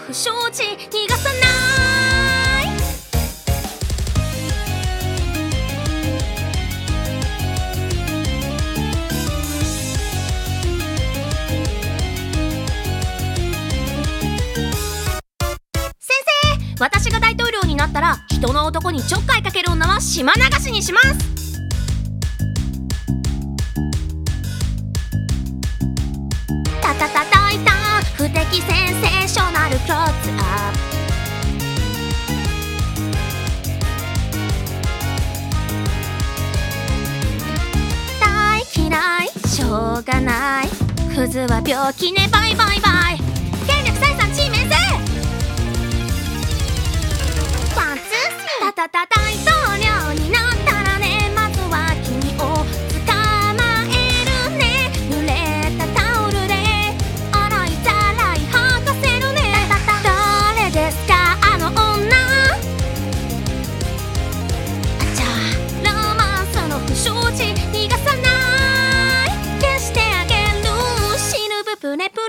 不祥事逃がさない。先生、私が大統領になったら人の男にちょっかいかける女は島流しにします。叩いた不敵センセーショナルクローズアップ。大嫌いしょうがない、クズは病気ねバイバイバイ。権力財産地位名声ワンツータ大統領になったらね、まずは君を捕まえるね。濡れたタオルで洗いざらい吐かせるね。誰ですかあの女。あちゃロマンスの不祥事逃がさない。消してあげる死ぬブプネプ